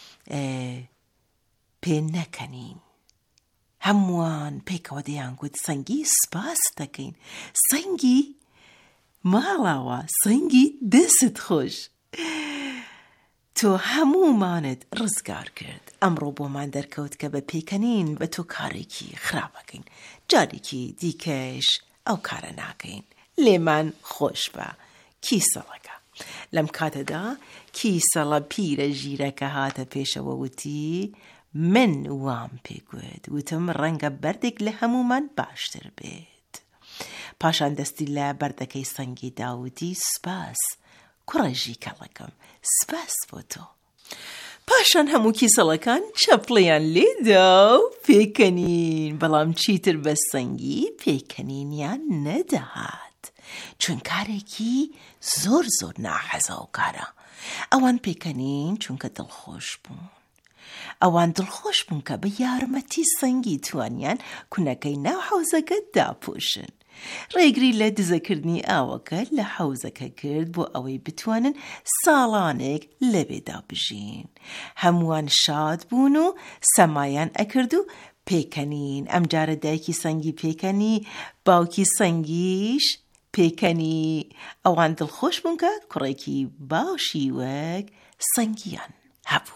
پێ نەکەنین. هەمووان پێکەوە دەیان گوت سەنگی سپاس دەکەین، سەنگی ماڵاوە، سەنگی دەست خۆش، تۆ هەموومانت ڕزگار کرد. ئەمڕۆ بۆمان دەرکەوت کە بە پێکەنین بە تۆ کارێکی خراپەکەین، جارێکی دیکەش ئەو کارە ناکەین، لێمان خۆش بە. کیسەڵەکە لەم کاتەدا کیسەڵە پیرە ژیرەکە هاتە پێشەوە وتی من وام پێگوت، وتم ڕەنگە بەردێک لە هەمومان باشتر بێت. پاشان دەستی لە بەردەکەی سەنگی داوتی سپاس کوڕەژی کەڵەکەم، سپاس بۆ تۆ. پاشان هەموو کیسەڵەکان چەپڵیان لێدا و پێکەنین، بەڵام چیتر بە سەنگی پێکەنینیان نەدەهات، چون کارێکی زۆر زۆر ناحەزە و کارە. ئەوان پێکەنین چونکە دڵخۆش بوون، ئەوان دڵخۆش بوون کە بە یارمەتی سەنگی توانیان کونەکەی ناو حەوزەکە داپۆشن. ڕێگری لە دزەکردنی ئاوەکە لە حەوزەکە کرد بۆ ئەوەی بتوانن ساڵانێک لەوێدا بژین. هەمووان شاد بوون و سەمایان ئەکرد و پێکەنین. ئەم جارە دایکی سەنگی پێکەنی، باوکی سەنگیش پێکەنی. ئەوان دڵخۆش بوون کە کوڕێکی باشی وەک سەنگیان هەبوو.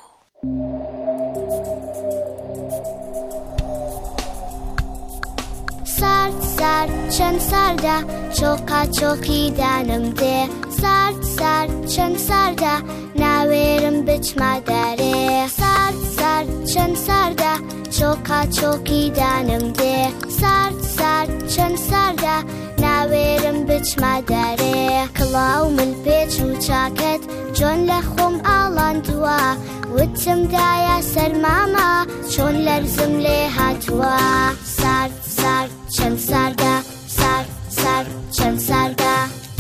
سارد سارد چەند ساردە چۆقا چۆقی دانم دێ، سارد سارد چەند ساردە ناوێرم بچمە دەرێ، سارد سارد چەند ساردە چۆقا چۆقی دانم دێ، سارد سارد چەند ساردە ناوێرم بچمە دەرێ. کڵاو من پێچ و چاکەت چۆن لە خۆم ئاڵاندووە، وتم دایە سەرمامە چۆن لەرزم لێ هاتووە. سارد سارد چەند ساردە، سارد سارد چەند ساردە.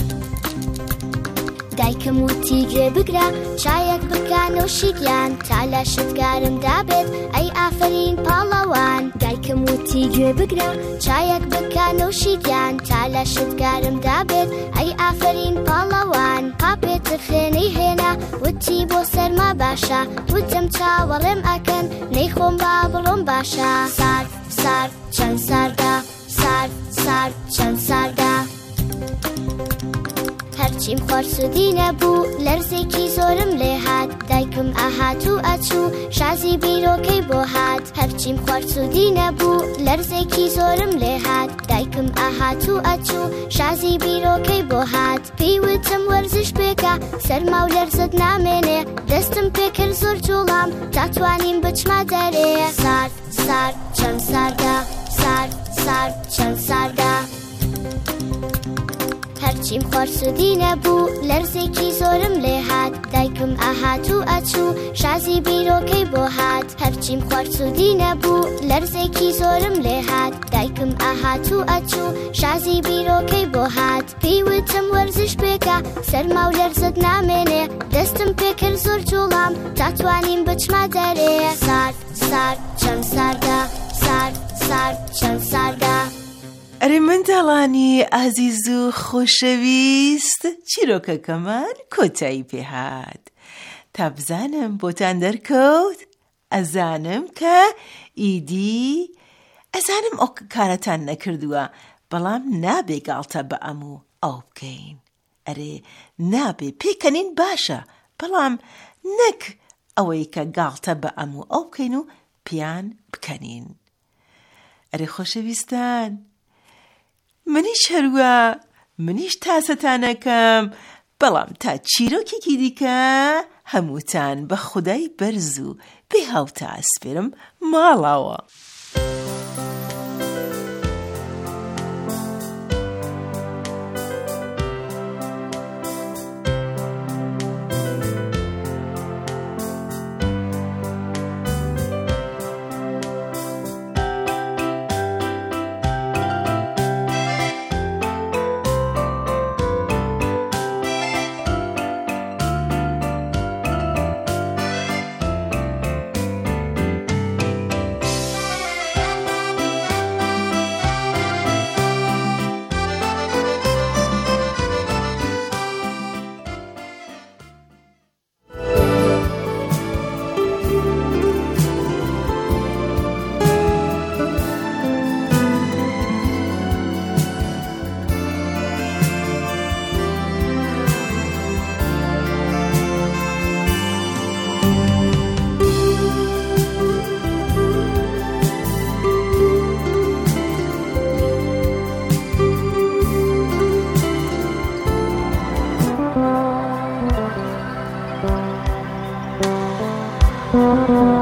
دایکم وتی گوێ بگرە چایەک بکەن و شیدیان، تا لە شتگارم دابێت ئەی ئافرین پاڵەوان. دایکم وتی گوێ بگرە چایەک بکەن و شیدیان، تا لە شتگارم دابێت ئەی ئافرین پاڵەوان. پاپێتر خوێنەی هێنا وتی بۆ سەرما باشە، وتم چاوەڕێم ئەکەن نەیخۆم با بڵۆم باشە. سارد سارد چەند ساردە، سارد سارد چەند ساردە. هەرچیم خوارد سودی نەبوو لەرزێکی زۆرم لێ هات، دایکم ئاهات و ئەچوو شازی بیرۆکەی بۆ هات. هەرچیم خوارد سودی نەبوو لەرزێکی زۆرم لێ هات، دایکم ئاهات و ئەچوو شازی بیرۆکەی بۆ هات. پێیوتم وەرزش بێکە سەرما و لەرزت نامێنێ، دەستم پێکرد زۆر جوڵام تا توانیم بچمە دەرێ. سارد سارد چەند ساردە، سارد سارد چەند ساردە. هەرچیم خوارد سودی نەبوو لەرزێکی زۆرم لێ هات، دایکم ئاهات و ئەچوو شازی بیرۆکەی بۆ هات. هەرچیم خوارد سودی نەبوو لەرزێکی زۆرم لێ هات، دایکم ئاهات و ئەچوو شازی بیرۆکەی بۆ هات. پێیوتم وەرزش بێکە سەرما و لەرزت نامێنێ، دەستم پێکرد زۆر جوڵام تا توانیم بچمە دەرێ. سارد سارد چەند ساردە، سارد سارد چەند ساردە. ئەرێ منداڵانی ئازیز و خۆشەویست، چیرۆکەکەمان کۆتایی پێهات. تا بزانم بۆتان دەرکەوت، ئەزانم کە ئیدی، ئەزانم ئەو کارەتان نەکردووە، بەڵام نابێ گاڵتە بە ئەموو ئەو بکەین. ئەرێ نابێ پێکەنین باشە، بەڵام نەک ئەوەی کە گاڵتە بە ئەموو ئەو بکەین و پیان بکەنین. ئەرێ خۆشەویستان، منیش هەروە، منیش تاسەتانەکەم، بەڵام تا چیرۆکێکی دیکە هەمووتان بە خودای بەرز و بێ هاوتا ئەسپێرم ماڵاوە. Thank you.